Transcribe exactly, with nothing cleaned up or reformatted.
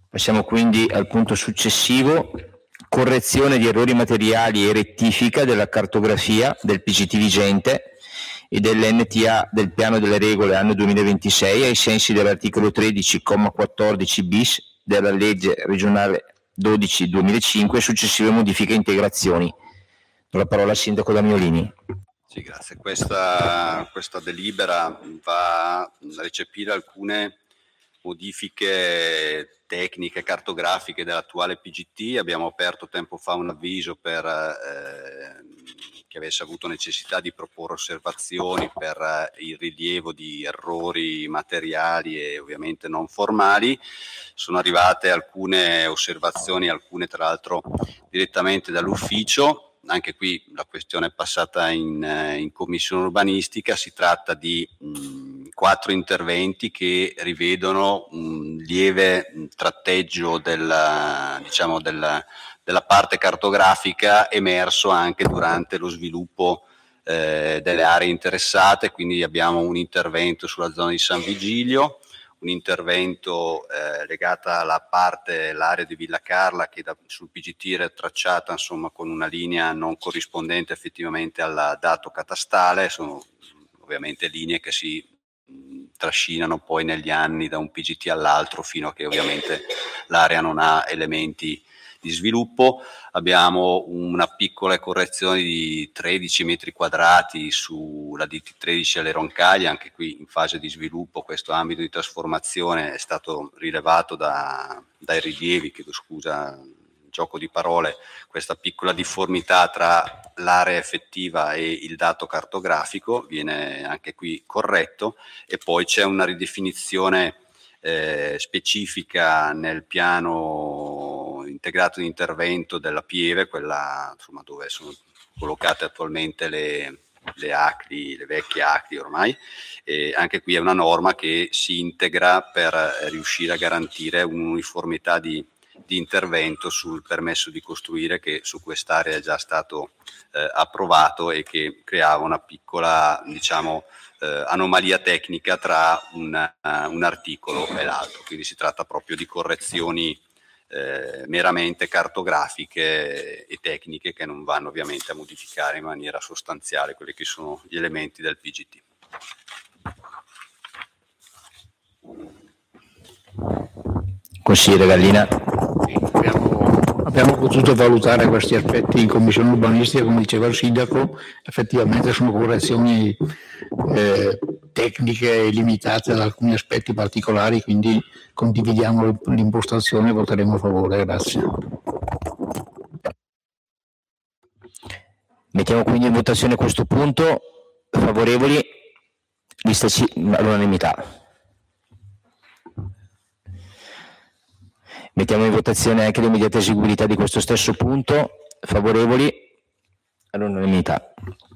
Passiamo quindi al punto successivo, correzione di errori materiali e rettifica della cartografia del P G T vigente e dell'N T A del piano delle regole anno duemilaventisei ai sensi dell'articolo tredici, comma quattordici bis della legge regionale dodici duemilacinque, successive modifiche e integrazioni. Do la parola al sindaco Damiolini. Sì, grazie. Questa, questa delibera va a recepire alcune modifiche tecniche, cartografiche dell'attuale P G T. Abbiamo aperto tempo fa un avviso per eh, chi avesse avuto necessità di proporre osservazioni per eh, il rilievo di errori materiali e ovviamente non formali. Sono arrivate alcune osservazioni, alcune tra l'altro direttamente dall'ufficio. Anche qui la questione è passata in, in commissione urbanistica. Si tratta di mh, quattro interventi che rivedono un lieve tratteggio della, diciamo della, della parte cartografica emerso anche durante lo sviluppo eh, delle aree interessate. Quindi abbiamo un intervento sulla zona di San Vigilio, un intervento eh, legato alla parte, l'area di Villa Carla, che da, sul P G T era tracciata insomma con una linea non corrispondente effettivamente al dato catastale. Sono ovviamente linee che si mh, trascinano poi negli anni da un P G T all'altro fino a che ovviamente l'area non ha elementi di sviluppo. Abbiamo una piccola correzione di tredici metri quadrati sulla D T tredici alle Roncaglie, anche qui in fase di sviluppo. Questo ambito di trasformazione è stato rilevato da, dai rilievi, chiedo scusa, gioco di parole, questa piccola difformità tra l'area effettiva e il dato cartografico viene anche qui corretto, e poi c'è una ridefinizione eh, specifica nel piano integrato di intervento della Pieve, quella insomma dove sono collocate attualmente le, le A C L I, le vecchie A C L I ormai, e anche qui è una norma che si integra per riuscire a garantire un'uniformità di, di intervento sul permesso di costruire, che su quest'area è già stato eh, approvato e che creava una piccola, diciamo, eh, anomalia tecnica tra un, uh, un articolo e l'altro. Quindi si tratta proprio di correzioni Eh, meramente cartografiche e tecniche, che non vanno ovviamente a modificare in maniera sostanziale quelli che sono gli elementi del P G T. Consigliere Gallina. Abbiamo, abbiamo potuto valutare questi aspetti in commissione urbanistica, come diceva il sindaco. Effettivamente sono correzioni eh, tecniche e limitate ad alcuni aspetti particolari, quindi condividiamo l'impostazione e voteremo a favore. Grazie. Mettiamo quindi in votazione questo punto. Favorevoli? Lista C all'unanimità. Mettiamo in votazione anche l'immediata eseguibilità di questo stesso punto. Favorevoli? All'unanimità.